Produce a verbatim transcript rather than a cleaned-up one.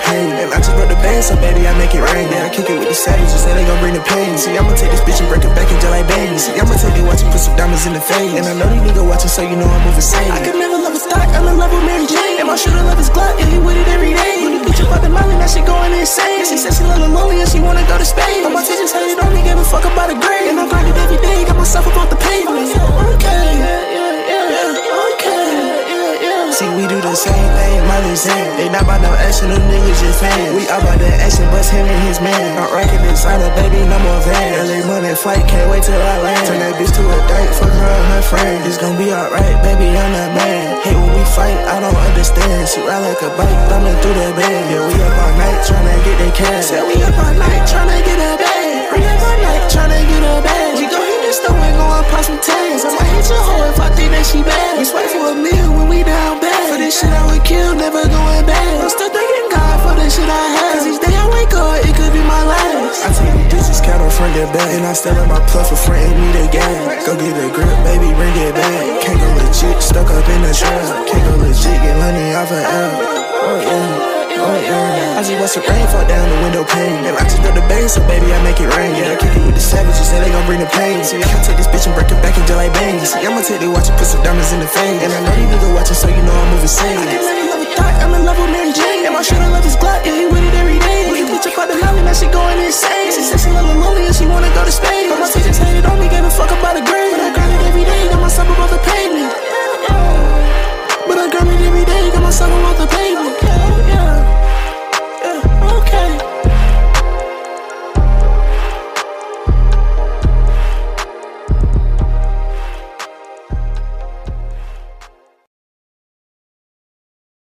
pain. And I just brought the band, so baby, I make it rain. Then I kick it with the savages, and they gon' bring the pain. See, I'ma take this bitch and break it back and just like bang. See, I'ma take it watch you put some diamonds in the face. And I know these niggas watching, so you know I'm moving sane. I could never love a stock, I'm in love with Mary Jane. And my shooter love his Glock, yeah, he with it every day. When the bitch up out the mountain, that shit going insane. She said she love the lonely and she wanna go to Spain. But my teachers hated on me, gave a fuck about a grade. And I'm grinding every day, got myself up off the pavement. Okay, yeah, yeah, yeah, okay, yeah, yeah. See, we do the same thing, Miley saying. They not about no action, them niggas just fans. We all about that action, bust him and his man. I'm rocking designer, baby, no more van. L A money flight, can't wait till I land. Turn that bitch to a date, fuck her and her friend. It's gon' be alright, baby, I'm that man. Hate when we fight, I don't understand. She ride like a bike, thumbing through the bed. Yeah, we up all night, tryna get that cash. Yeah, we up all night, tryna get that bag. We up all night, tryna get a bag. We gon' hit this store and go and pop some tags. I might hit your hoe if I think that she bad. We swipe for a meal when we down bad. For this shit I would kill, never going back. I'm still thanking God for the shit I had. Cause each day I wake up, it could be my last. I take these bitches count on front their back. And I still in my plus for frontin' me the gas. Go get a grip, baby, bring it back. Can't go legit, stuck up in the trap. Can't go legit, get money off an L. Oh yeah, oh yeah. I just watch the rain fall down the window pane. And I just got the bang, so baby, I make it rain. Yeah, I kick it with the savages, and they gon' bring the pain. See, I can take this bitch and break it back and just like bang. See, I'ma take the watch and put some diamonds in the face. And I know these niggas watching, so you know I'm moving sane. I can never love a thought, I'm in love with Mary Jane. And my shooter love his Glock, yeah, he with it every day. When you bitch up out the mountain, that shit going insane. She said she love the lonely and she wanna go to Spain. But my teachers hated on